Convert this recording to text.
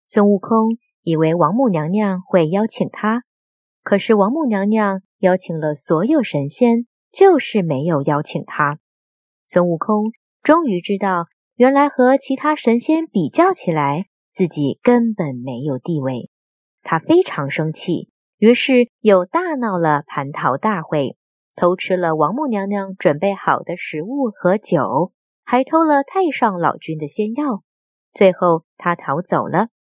孙悟空以为王母娘娘会邀请他，可是王母娘娘邀请了所有神仙，就是没有邀请他。孙悟空终于知道，原来和其他神仙比较起来，自己根本没有地位。他非常生气，于是又大闹了蟠桃大会，偷吃了王母娘娘准备好的食物和酒，还偷了太上老君的仙药。最后他逃走了，